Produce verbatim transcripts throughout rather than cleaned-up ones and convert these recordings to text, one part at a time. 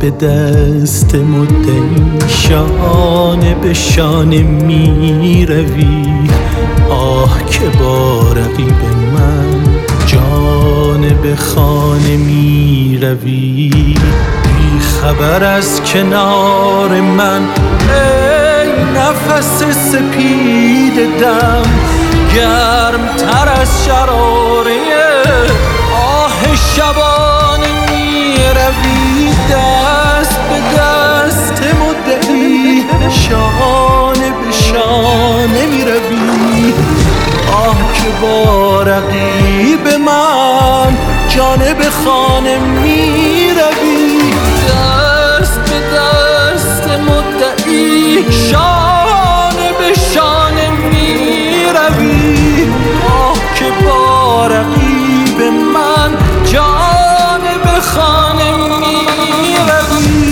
به دست مدعی شانه به شانه می روی. آه که با رقیب من جانه به خانه می روی. بی خبر از کنار من ای نفس سپید دم، گرم تر از شراره آه شبانه می روی. دست به دست مدعی شانه به شانه می روی. آه که با رقیب من جانه به خانه می روی. دست به دست مدعی شانه به شانه می روی. آه که با رقیب من جانه به خانه می روی.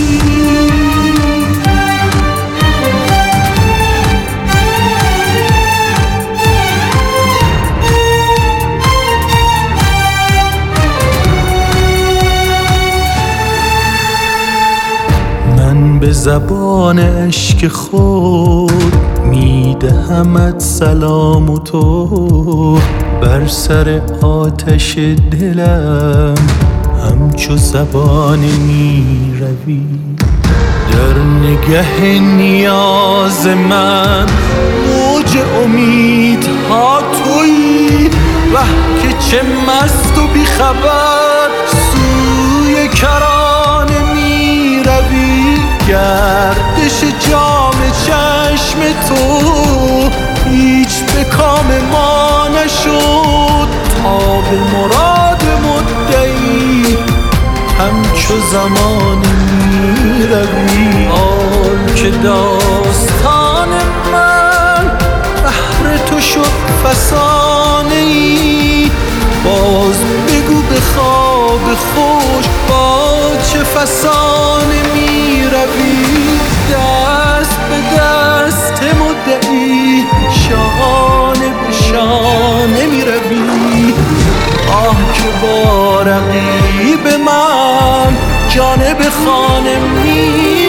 به زبان عشق خود میدهمت سلام و تو بر سر آتش دلم همچو زبانه می روی. در نگه نیاز من موج امیدها تویی. وه که چه مست و بیخبر سوی کرانه می روی. گردش جام چشم تو هیچ به کام ما نشد. تا به مراد مدعی همچو زمان می روی. آن که داستان من بهر تو شد فسانه ای. باز بگو به خواب خوش با چه فسانه می روی. دست به دست مدعی شانه به شانه می روی. آه که با رقیب من جانه به خانه می